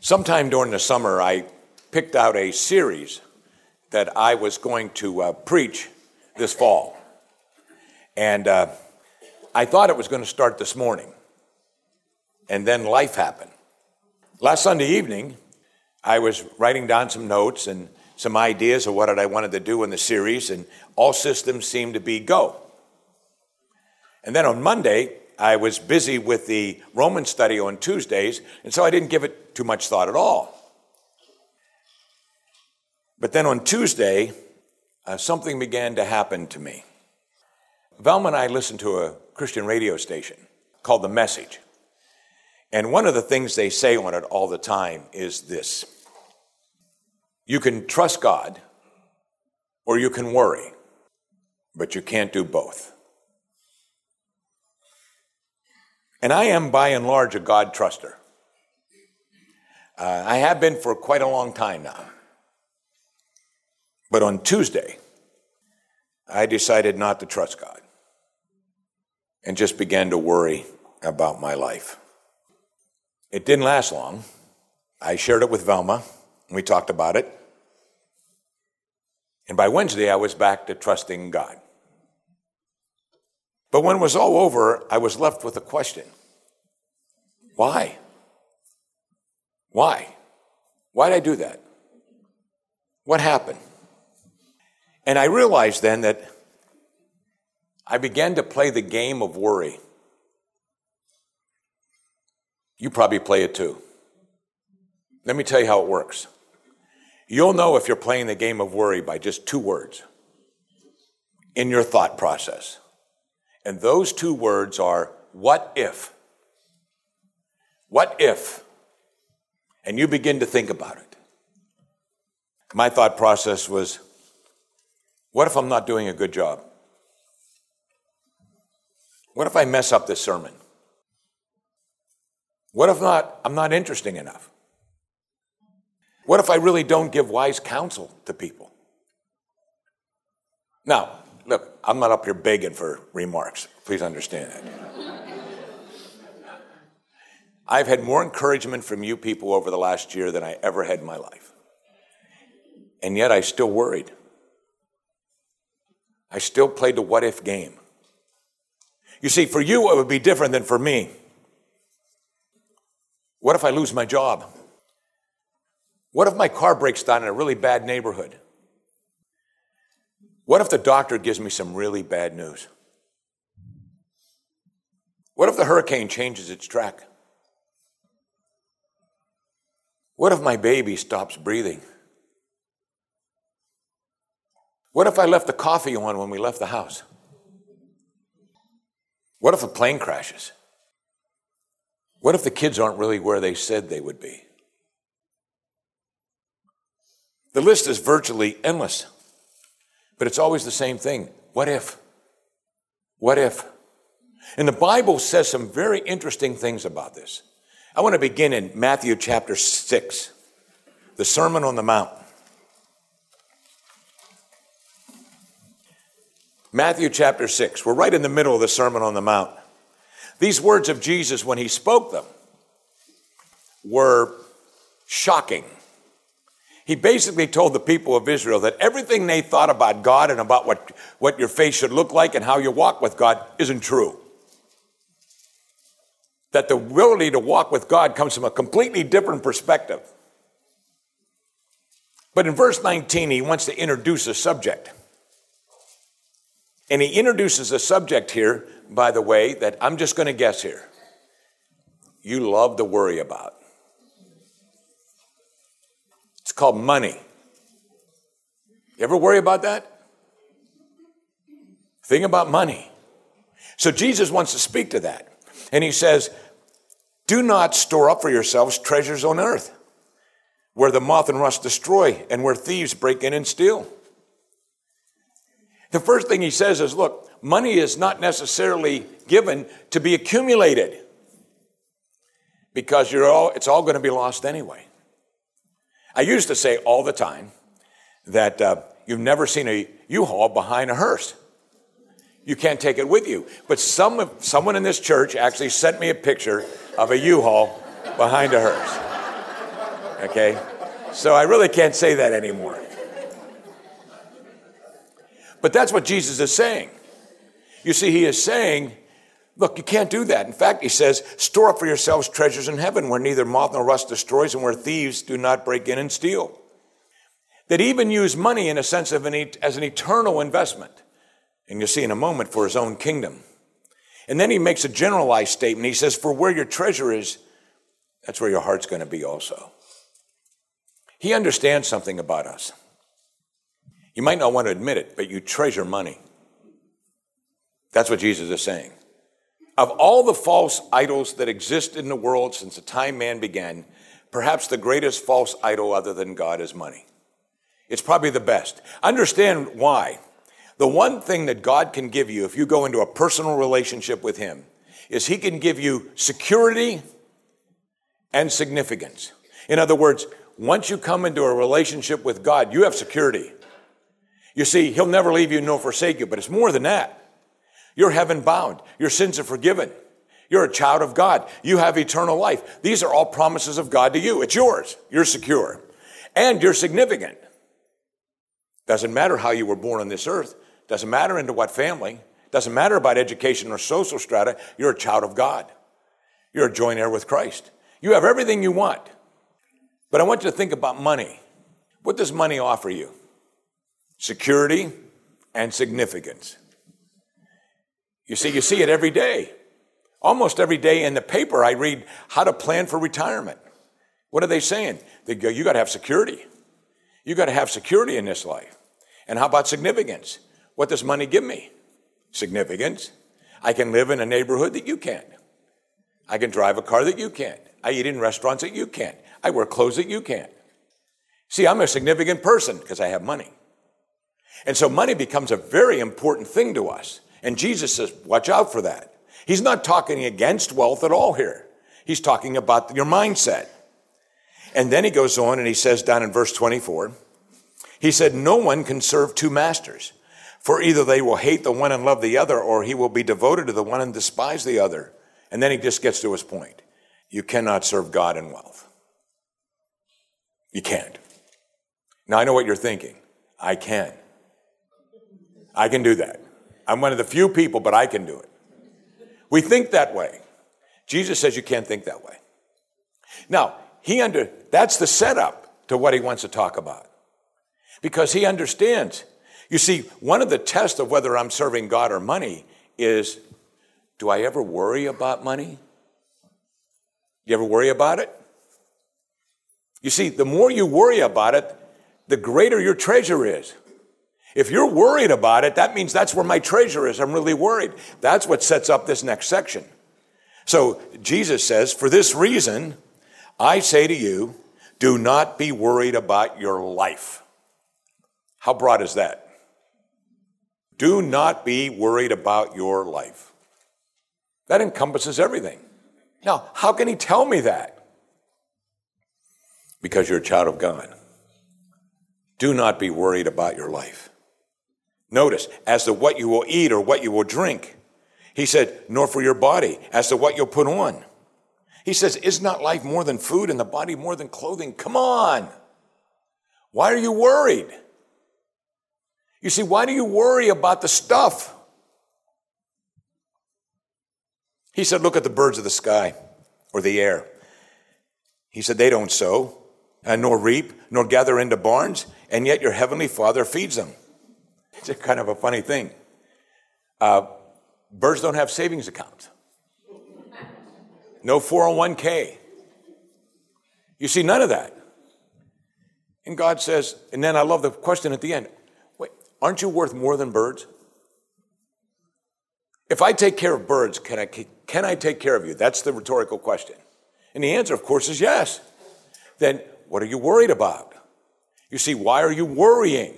Sometime during the summer, I picked out a series that I was going to preach this fall. And I thought it was going to start this morning. And then life happened. Last Sunday evening, I was writing down some notes and some ideas of what I wanted to do in the series, and all systems seemed to be go. And then on Monday, I was busy with the Roman study on Tuesdays, and so I didn't give it too much thought at all. But then on Tuesday, something began to happen to me. Velma and I listened to a Christian radio station called The Message. And one of the things they say on it all the time is this: you can trust God or you can worry, but you can't do both. And I am, by and large, a God truster. I have been for quite a long time now. But on Tuesday, I decided not to trust God and just began to worry about my life. It didn't last long. I shared it with Velma, and we talked about it. And by Wednesday, I was back to trusting God. But when it was all over, I was left with a question. Why? Why? Why did I do that? What happened? And I realized then that I began to play the game of worry. You probably play it too. Let me tell you how it works. You'll know if you're playing the game of worry by just two words in your thought process. And those two words are, what if? What if? And you begin to think about it. My thought process was, what if I'm not doing a good job? What if I mess up this sermon? What if I'm not interesting enough? What if I really don't give wise counsel to people? Now, look, I'm not up here begging for remarks. Please understand that. I've had more encouragement from you people over the last year than I ever had in my life. And yet I still worried. I still played the what-if game. You see, for you, it would be different than for me. What if I lose my job? What if my car breaks down in a really bad neighborhood? What if the doctor gives me some really bad news? What if the hurricane changes its track? What if my baby stops breathing? What if I left the coffee on when we left the house? What if a plane crashes? What if the kids aren't really where they said they would be? The list is virtually endless, but it's always the same thing. What if? What if? And the Bible says some very interesting things about this. I want to begin in Matthew chapter 6, the Sermon on the Mount. Matthew chapter 6. We're right in the middle of the Sermon on the Mount. These words of Jesus, when he spoke them, were shocking. He basically told the people of Israel that everything they thought about God and about what your faith should look like and how you walk with God isn't true. That the ability to walk with God comes from a completely different perspective. But in verse 19, he wants to introduce a subject. And he introduces a subject here, by the way, that I'm just going to guess here. You love to worry about. It's called money. You ever worry about that? Think about money. So Jesus wants to speak to that. And he says, do not store up for yourselves treasures on earth, where the moth and rust destroy, and where thieves break in and steal. The first thing he says is, look, money is not necessarily given to be accumulated, because it's all going to be lost anyway. I used to say all the time that you've never seen a U-Haul behind a hearse. You can't take it with you. But someone in this church actually sent me a picture of a U-Haul behind a hearse. Okay? So I really can't say that anymore. But that's what Jesus is saying. You see, he is saying, look, you can't do that. In fact, he says, store up for yourselves treasures in heaven where neither moth nor rust destroys and where thieves do not break in and steal. That even use money in a sense of as an eternal investment. And you'll see in a moment for his own kingdom. And then he makes a generalized statement. He says, for where your treasure is, that's where your heart's going to be also. He understands something about us. You might not want to admit it, but you treasure money. That's what Jesus is saying. Of all the false idols that exist in the world since the time man began, perhaps the greatest false idol other than God is money. It's probably the best. Understand why. The one thing that God can give you if you go into a personal relationship with him is he can give you security and significance. In other words, once you come into a relationship with God, you have security. You see, he'll never leave you nor forsake you, but it's more than that. You're heaven bound. Your sins are forgiven. You're a child of God. You have eternal life. These are all promises of God to you. It's yours. You're secure. And you're significant. Doesn't matter how you were born on this earth. Doesn't matter into what family. Doesn't matter about education or social strata. You're a child of God. You're a joint heir with Christ. You have everything you want. But I want you to think about money. What does money offer you? Security and significance. You see it every day. Almost every day in the paper, I read how to plan for retirement. What are they saying? They go, you got to have security. You got to have security in this life. And how about significance? What does money give me? Significance. I can live in a neighborhood that you can't. I can drive a car that you can't. I eat in restaurants that you can't. I wear clothes that you can't. See, I'm a significant person because I have money. And so money becomes a very important thing to us. And Jesus says, watch out for that. He's not talking against wealth at all here. He's talking about your mindset. And then he goes on and he says down in verse 24, he said, no one can serve two masters, for either they will hate the one and love the other, or he will be devoted to the one and despise the other. And then he just gets to his point. You cannot serve God and wealth. You can't. Now I know what you're thinking. I can. I can do that. I'm one of the few people, but I can do it. We think that way. Jesus says you can't think that way. Now, that's the setup to what he wants to talk about. Because he understands. You see, one of the tests of whether I'm serving God or money is, do I ever worry about money? You ever worry about it? You see, the more you worry about it, the greater your treasure is. If you're worried about it, that means that's where my treasure is. I'm really worried. That's what sets up this next section. So Jesus says, for this reason, I say to you, do not be worried about your life. How broad is that? Do not be worried about your life. That encompasses everything. Now, how can he tell me that? Because you're a child of God. Do not be worried about your life. Notice, as to what you will eat or what you will drink. He said, nor for your body, as to what you'll put on. He says, is not life more than food and the body more than clothing? Come on. Why are you worried? You see, why do you worry about the stuff? He said, look at the birds of the sky or the air. He said, they don't sow, nor reap, nor gather into barns, and yet your heavenly Father feeds them. It's a kind of a funny thing. Birds don't have savings accounts. No 401k. You see, none of that. And God says, and then I love the question at the end, wait, aren't you worth more than birds? If I take care of birds, can I take care of you? That's the rhetorical question. And the answer, of course, is yes. Then what are you worried about? You see, why are you worrying?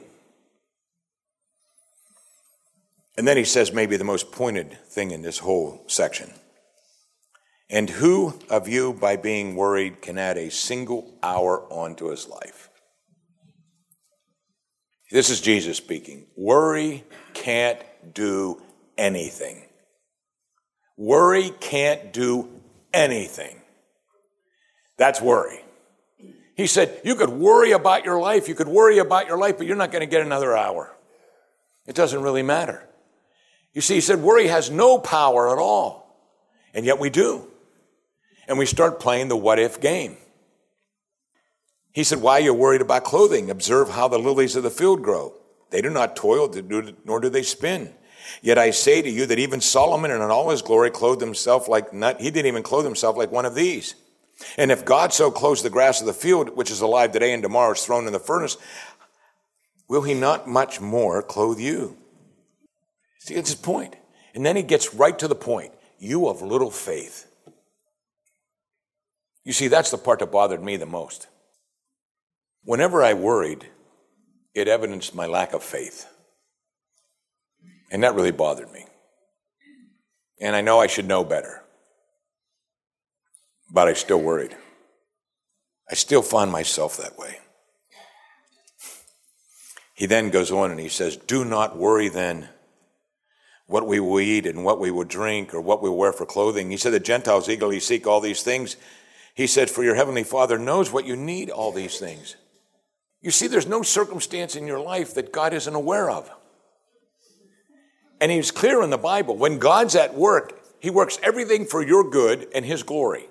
And then he says maybe the most pointed thing in this whole section. And who of you, by being worried, can add a single hour onto his life? This is Jesus speaking. Worry can't do anything. Worry can't do anything. That's worry. He said, you could worry about your life, but you're not going to get another hour. It doesn't really matter. You see, he said, worry has no power at all. And yet we do. And we start playing the what if game. He said, why are you worried about clothing? Observe how the lilies of the field grow. They do not toil, nor do they spin. Yet I say to you that even Solomon in all his glory clothed himself he didn't even clothe himself like one of these. And if God so clothes the grass of the field, which is alive today and tomorrow is thrown in the furnace, will he not much more clothe you? See, that's his point. And then he gets right to the point. You of little faith. You see, that's the part that bothered me the most. Whenever I worried, it evidenced my lack of faith. And that really bothered me. And I know I should know better. But I still worried. I still found myself that way. He then goes on and he says, do not worry then what we will eat and what we will drink or what we will wear for clothing. He said the Gentiles eagerly seek all these things. He said, for your heavenly Father knows what you need, all these things. You see, there's no circumstance in your life that God isn't aware of. And he's clear in the Bible. When God's at work, he works everything for your good and his glory.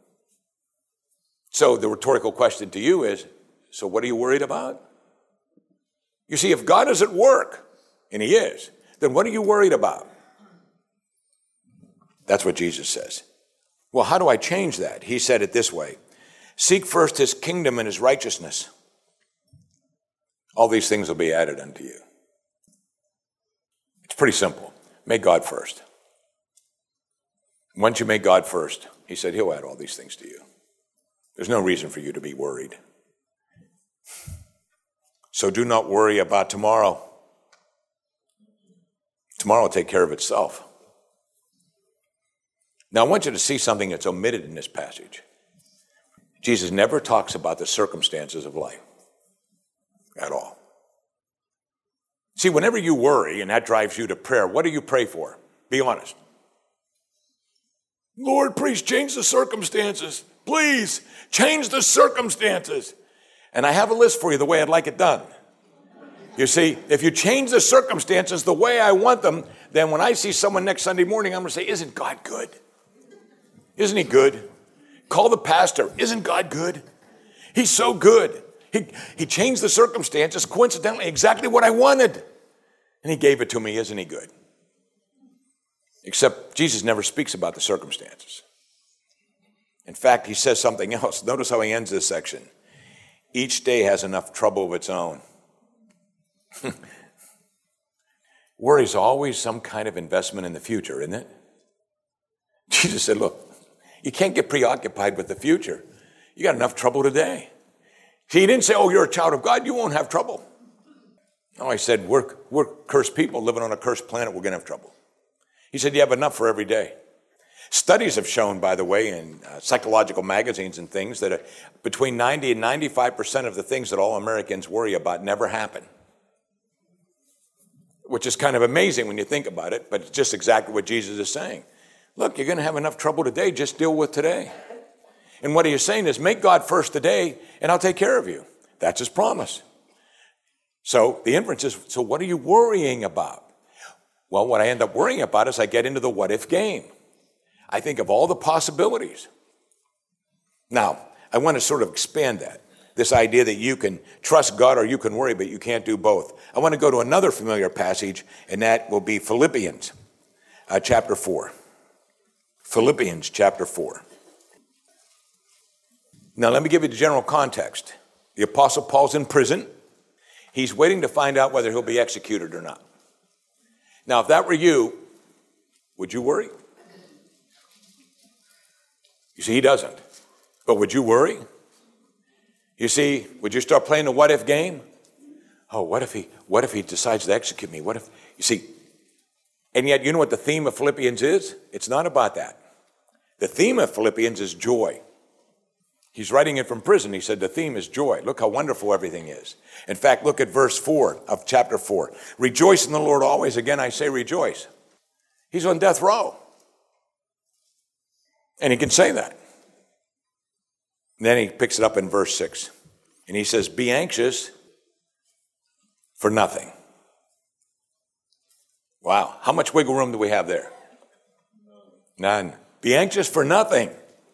So the rhetorical question to you is, so what are you worried about? You see, if God is at work, and he is, then what are you worried about? That's what Jesus says. Well, how do I change that? He said it this way. Seek first his kingdom and his righteousness. All these things will be added unto you. It's pretty simple. Make God first. Once you make God first, he said he'll add all these things to you. There's no reason for you to be worried. So do not worry about tomorrow. Tomorrow will take care of itself. Now, I want you to see something that's omitted in this passage. Jesus never talks about the circumstances of life at all. See, whenever you worry, and that drives you to prayer, what do you pray for? Be honest. Lord, please change the circumstances. Please change the circumstances. And I have a list for you the way I'd like it done. You see, if you change the circumstances the way I want them, then when I see someone next Sunday morning, I'm going to say, isn't God good? Isn't he good? Call the pastor. Isn't God good? He's so good. He changed the circumstances, coincidentally, exactly what I wanted. And he gave it to me. Isn't he good? Except Jesus never speaks about the circumstances. In fact, he says something else. Notice how he ends this section. Each day has enough trouble of its own. Worry is always some kind of investment in the future, isn't it? Jesus said, look, you can't get preoccupied with the future. You got enough trouble today. See, he didn't say, oh, you're a child of God, you won't have trouble. No, he said, we're cursed people living on a cursed planet, we're going to have trouble. He said, you have enough for every day. Studies have shown, by the way, in psychological magazines and things, that between 90 and 95% of the things that all Americans worry about never happen. Which is kind of amazing when you think about it, but it's just exactly what Jesus is saying. Look, you're going to have enough trouble today, just deal with today. And what he's saying is, make God first today, and I'll take care of you. That's his promise. So the inference is, so what are you worrying about? Well, what I end up worrying about is I get into the what-if game. I think of all the possibilities. Now, I want to sort of expand that. This idea that you can trust God or you can worry, but you can't do both. I want to go to another familiar passage, and that will be Philippians chapter 4. Philippians chapter 4. Now, let me give you the general context. The Apostle Paul's in prison. He's waiting to find out whether he'll be executed or not. Now, if that were you, would you worry? You see, he doesn't. But would you worry? You see, would you start playing the what-if game? Oh, what if he decides to execute me? What if, you see, and yet you know what the theme of Philippians is? It's not about that. The theme of Philippians is joy. He's writing it from prison. He said the theme is joy. Look how wonderful everything is. In fact, look at verse 4 of chapter 4. Rejoice in the Lord always. Again, I say rejoice. He's on death row. And he can say that. And then he picks it up in verse 6. And he says, be anxious for nothing. Wow. How much wiggle room do we have there? None. Be anxious for nothing.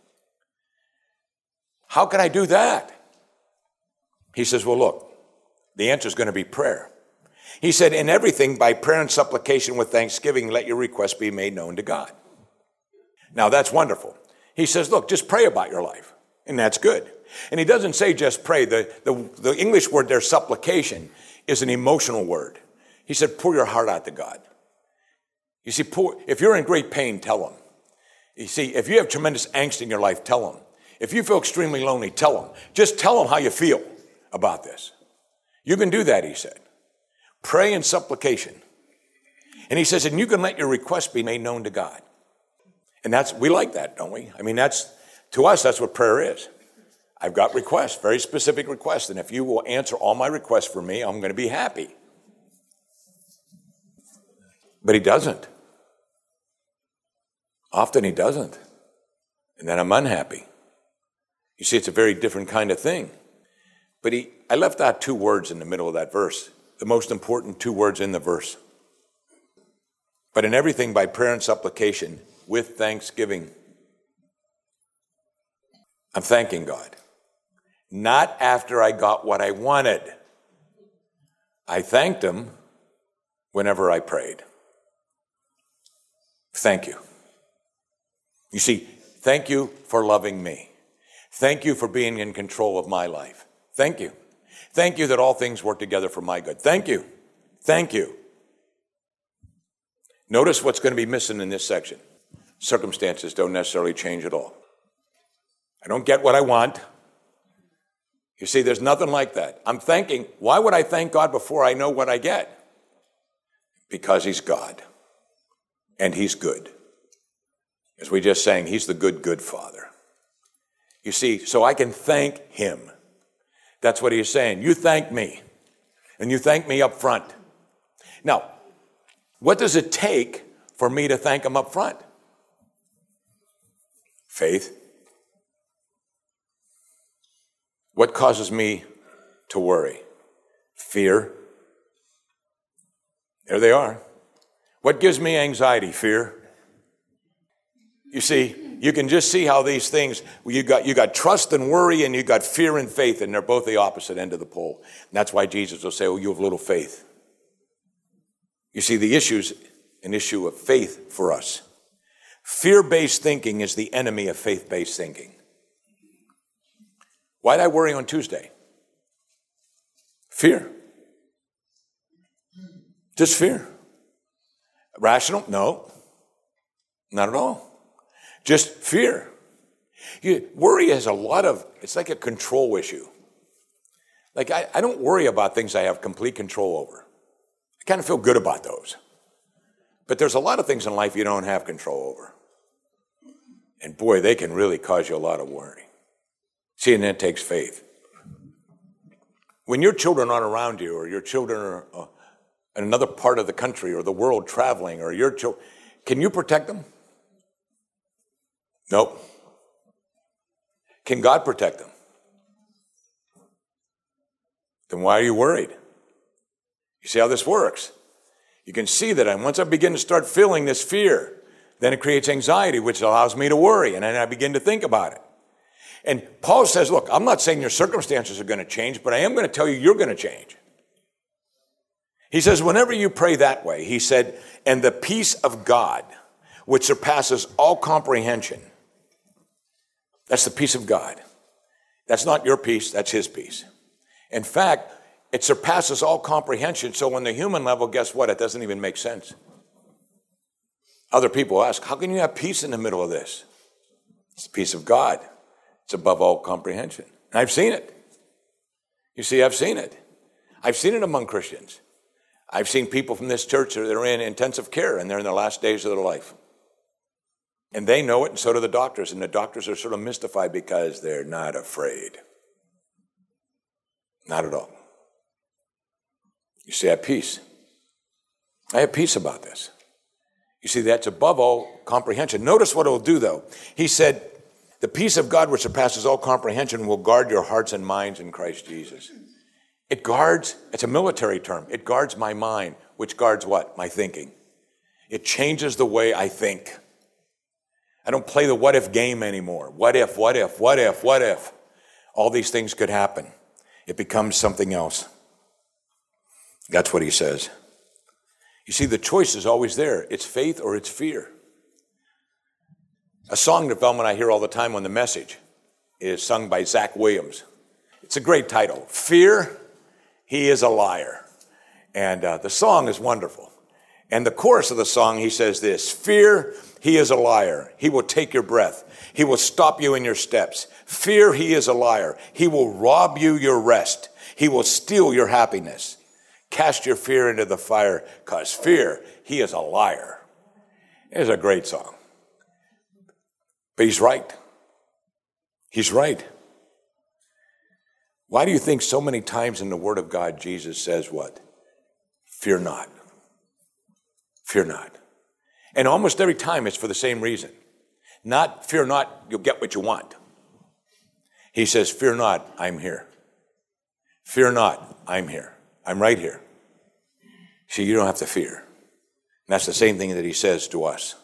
How can I do that? He says, well, look, the answer is going to be prayer. He said, in everything, by prayer and supplication with thanksgiving, let your requests be made known to God. Now, that's wonderful. He says, look, just pray about your life. And that's good. And he doesn't say just pray. The English word there, supplication, is an emotional word. He said, pour your heart out to God. You see, if you're in great pain, tell him. You see, if you have tremendous angst in your life, tell him. If you feel extremely lonely, tell him. Just tell him how you feel about this. You can do that, he said. Pray in supplication. And he says, and you can let your requests be made known to God. And we like that, don't we? I mean, to us, that's what prayer is. I've got requests, very specific requests. And if you will answer all my requests for me, I'm going to be happy. But he doesn't. Often he doesn't. And then I'm unhappy. You see, it's a very different kind of thing. But I left out two words in the middle of that verse, the most important two words in the verse. But in everything by prayer and supplication with thanksgiving. I'm thanking God. Not after I got what I wanted. I thanked him whenever I prayed. Thank you. You see, thank you for loving me. Thank you for being in control of my life. Thank you. Thank you that all things work together for my good. Thank you. Thank you. Notice what's going to be missing in this section. Circumstances don't necessarily change at all. I don't get what I want. You see, there's nothing like that. Why would I thank God before I know what I get? Because he's God. And he's good. As we just sang, he's the good, good Father. You see, so I can thank him. That's what he's saying. You thank me. And you thank me up front. Now, what does it take for me to thank him up front? Faith. What causes me to worry? Fear. There they are. What gives me anxiety? Fear. You see, you can just see how these things, you got trust and worry, and you got fear and faith, and they're both the opposite end of the pole. And that's why Jesus will say, oh, you have little faith. You see, the issue's an issue of faith for us. Fear-based thinking is the enemy of faith-based thinking. Why did I worry on Tuesday? Fear. Just fear. Rational? No. Not at all. Just fear. Worry has it's like a control issue. Like I don't worry about things I have complete control over. I kind of feel good about those. But there's a lot of things in life you don't have control over. And boy, they can really cause you a lot of worry. See, and that takes faith. When your children aren't around you, or your children are in another part of the country or the world traveling, or your children, can you protect them? Nope. Can God protect them? Then why are you worried? You see how this works? You can see that once I begin to start feeling this fear, then it creates anxiety, which allows me to worry, and then I begin to think about it. And Paul says, look, I'm not saying your circumstances are going to change, but I am going to tell you you're going to change. He says, whenever you pray that way, he said, and the peace of God, which surpasses all comprehension. That's the peace of God. That's not your peace, that's his peace. In fact, it surpasses all comprehension, so on the human level, guess what? It doesn't even make sense. Other people ask, how can you have peace in the middle of this? It's the peace of God. It's above all comprehension. And I've seen it. You see, I've seen it. I've seen it among Christians. I've seen people from this church that are in intensive care, and they're in their last days of their life. And they know it, and so do the doctors. And the doctors are sort of mystified because they're not afraid. Not at all. You see, I have peace. I have peace about this. You see, that's above all comprehension. Notice what it'll do, though. He said, The peace of God which surpasses all comprehension will guard your hearts and minds in Christ Jesus. It guards, it's a military term, it guards my mind, which guards what? My thinking. It changes the way I think. I don't play the what if game anymore. What if, what if, what if, what if? All these things could happen. It becomes something else. That's what he says. You see, the choice is always there. It's faith or it's fear. A song that Velma and I hear all the time on The Message is sung by Zach Williams. It's a great title. Fear, he is a liar. And the song is wonderful. And the chorus of the song, he says this: fear, he is a liar. He will take your breath. He will stop you in your steps. Fear, he is a liar. He will rob you your rest. He will steal your happiness. Cast your fear into the fire, because fear, he is a liar. It's a great song. But he's right. He's right. Why do you think so many times in the Word of God Jesus says what? Fear not. Fear not. And almost every time it's for the same reason. Not fear not, you'll get what you want. He says, fear not, I'm here. Fear not, I'm here. I'm right here. See, you don't have to fear. And that's the same thing that he says to us.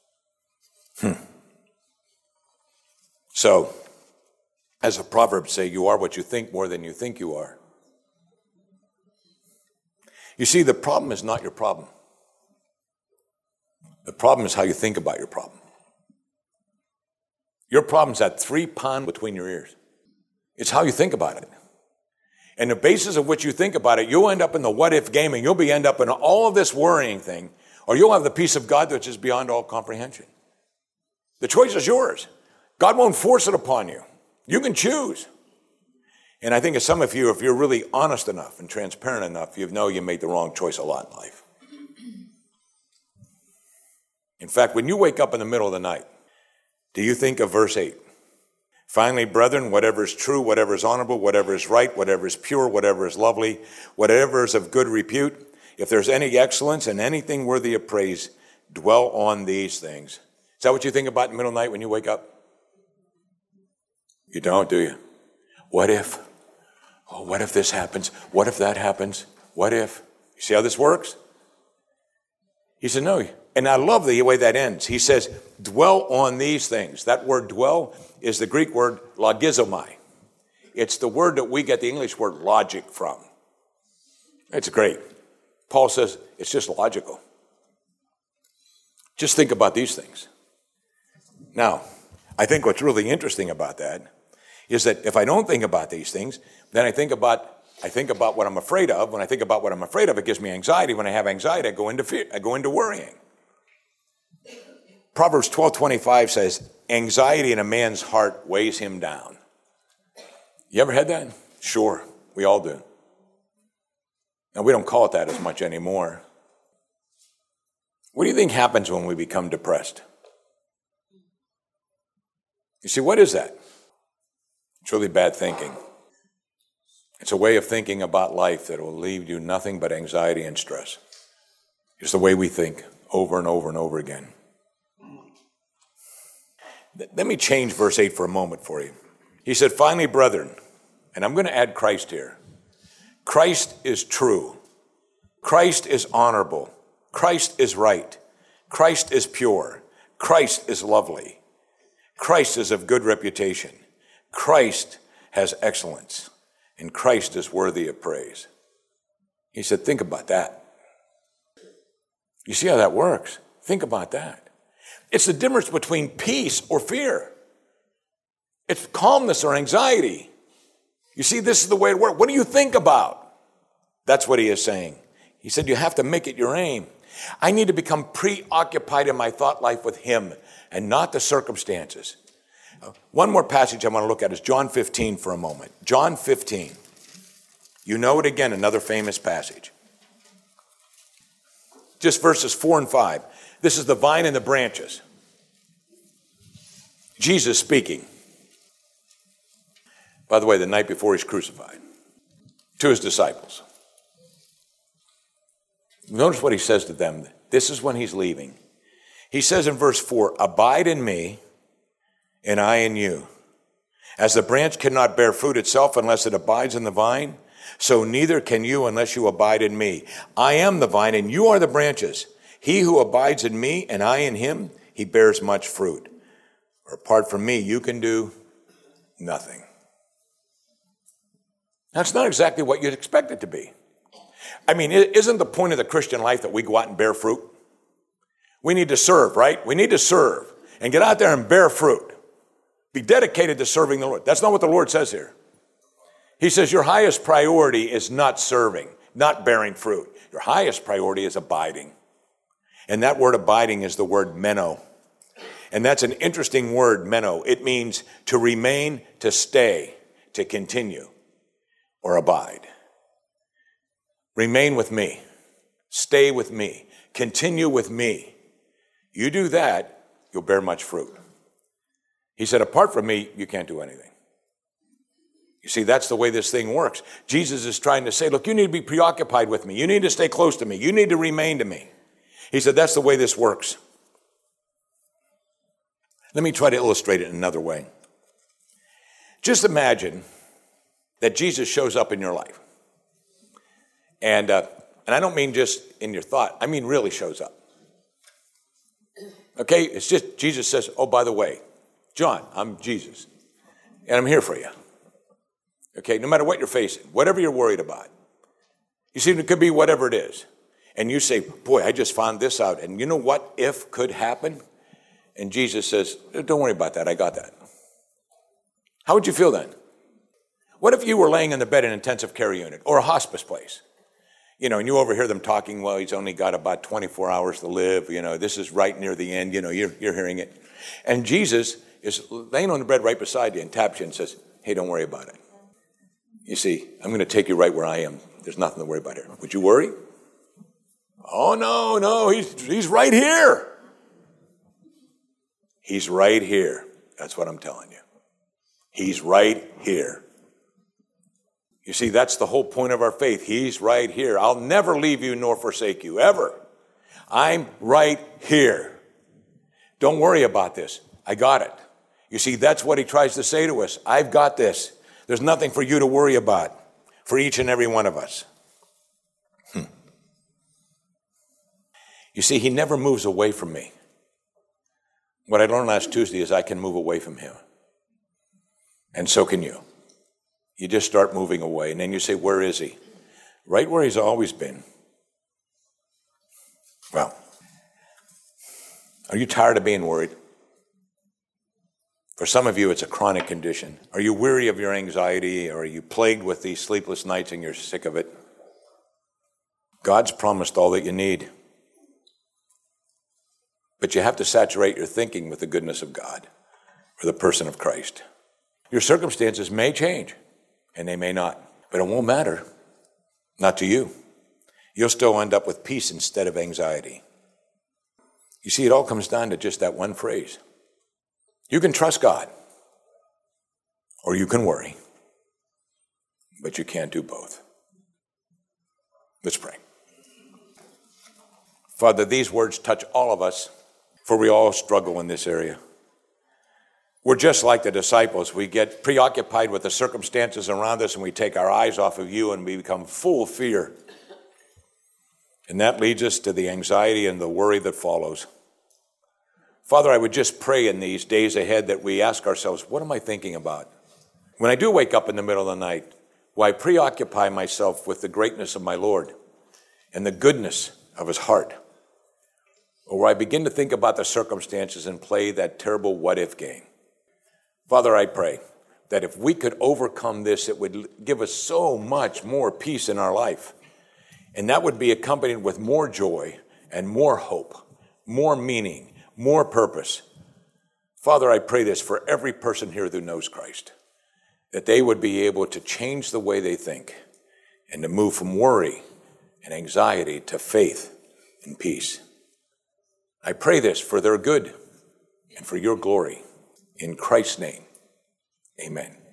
So, as the Proverbs say, you are what you think more than you think you are. You see, the problem is not your problem. The problem is how you think about your problem. Your problem's that 3 pound between your ears. It's how you think about it. And the basis of which you think about it, you'll end up in the what-if game, and you'll end up in all of this worrying thing, or you'll have the peace of God which is beyond all comprehension. The choice is yours. God won't force it upon you. You can choose. And I think of some of you, if you're really honest enough and transparent enough, you know you made the wrong choice a lot in life. In fact, when you wake up in the middle of the night, do you think of verse 8? Finally, brethren, whatever is true, whatever is honorable, whatever is right, whatever is pure, whatever is lovely, whatever is of good repute, if there's any excellence and anything worthy of praise, dwell on these things. Is that what you think about in the middle of the night when you wake up? You don't, do you? What if? Oh, what if this happens? What if that happens? What if? You see how this works? He said, no. And I love the way that ends. He says, dwell on these things. That word dwell is the Greek word logizomai. It's the word that we get the English word logic from. It's great. Paul says it's just logical. Just think about these things. Now, I think what's really interesting about that is that if I don't think about these things, then I think about what I'm afraid of. When I think about what I'm afraid of, it gives me anxiety. When I have anxiety, I go into fear. I go into worrying. Proverbs 12:25 says, anxiety in a man's heart weighs him down. You ever had that? Sure, we all do. Now, we don't call it that as much anymore. What do you think happens when we become depressed? You see, what is that? It's really bad thinking. It's a way of thinking about life that will leave you nothing but anxiety and stress. It's the way we think over and over and over again. Let me change verse 8 for a moment for you. He said, finally, brethren, and I'm going to add Christ here. Christ is true. Christ is honorable. Christ is right. Christ is pure. Christ is lovely. Christ is of good reputation. Christ has excellence. And Christ is worthy of praise. He said, think about that. You see how that works? Think about that. It's the difference between peace or fear. It's calmness or anxiety. You see, this is the way it works. What do you think about? That's what he is saying. He said, you have to make it your aim. I need to become preoccupied in my thought life with him and not the circumstances. One more passage I want to look at is John 15 for a moment. John 15. You know it again, another famous passage. Just verses 4 and 5. This is the vine and the branches. Jesus speaking. By the way, the night before he's crucified. To his disciples. Notice what he says to them. This is when he's leaving. He says in verse 4, abide in me, and I in you. As the branch cannot bear fruit itself unless it abides in the vine, so neither can you unless you abide in me. I am the vine, and you are the branches. He who abides in me, and I in him, he bears much fruit. For apart from me, you can do nothing. That's not exactly what you'd expect it to be. I mean, isn't the point of the Christian life that we go out and bear fruit? We need to serve, right? We need to serve and get out there and bear fruit. Be dedicated to serving the Lord. That's not what the Lord says here. He says your highest priority is not serving, not bearing fruit. Your highest priority is abiding. And that word abiding is the word meno. And that's an interesting word, meno. It means to remain, to stay, to continue, or abide. Remain with me. Stay with me. Continue with me. You do that, you'll bear much fruit. He said, apart from me, you can't do anything. You see, that's the way this thing works. Jesus is trying to say, look, you need to be preoccupied with me. You need to stay close to me. You need to remain to me. He said, that's the way this works. Let me try to illustrate it in another way. Just imagine that Jesus shows up in your life. And I don't mean just in your thought. I mean really shows up. Okay? It's just Jesus says, oh, by the way, John, I'm Jesus. And I'm here for you. Okay? No matter what you're facing, whatever you're worried about. You see, it could be whatever it is. And you say, boy, I just found this out. And you know what if could happen? And Jesus says, don't worry about that. I got that. How would you feel then? What if you were laying in the bed in an intensive care unit or a hospice place? You know, and you overhear them talking, well, he's only got about 24 hours to live. You know, this is right near the end. You know, you're hearing it. And Jesus is laying on the bed right beside you and taps you and says, hey, don't worry about it. You see, I'm going to take you right where I am. There's nothing to worry about here. Would you worry? Oh, no, he's right here. He's right here. That's what I'm telling you. He's right here. You see, that's the whole point of our faith. He's right here. I'll never leave you nor forsake you, ever. I'm right here. Don't worry about this. I got it. You see, that's what he tries to say to us. I've got this. There's nothing for you to worry about for each and every one of us. You see, he never moves away from me. What I learned last Tuesday is I can move away from him. And so can you. You just start moving away, and then you say, where is he? Right where he's always been. Well, are you tired of being worried? For some of you, it's a chronic condition. Are you weary of your anxiety, or are you plagued with these sleepless nights and you're sick of it? God's promised all that you need. But you have to saturate your thinking with the goodness of God or the person of Christ. Your circumstances may change, and they may not, but it won't matter. Not to you. You'll still end up with peace instead of anxiety. You see, it all comes down to just that one phrase. You can trust God, or you can worry, but you can't do both. Let's pray. Father, these words touch all of us, for we all struggle in this area. We're just like the disciples. We get preoccupied with the circumstances around us, and we take our eyes off of you, and we become full of fear. And that leads us to the anxiety and the worry that follows. Father, I would just pray in these days ahead that we ask ourselves, what am I thinking about? When I do wake up in the middle of the night, will I preoccupy myself with the greatness of my Lord and the goodness of his heart? Or will I begin to think about the circumstances and play that terrible what-if game? Father, I pray that if we could overcome this, it would give us so much more peace in our life. And that would be accompanied with more joy and more hope, more meaning, more purpose. Father, I pray this for every person here who knows Christ, that they would be able to change the way they think and to move from worry and anxiety to faith and peace. I pray this for their good and for your glory. In Christ's name, amen.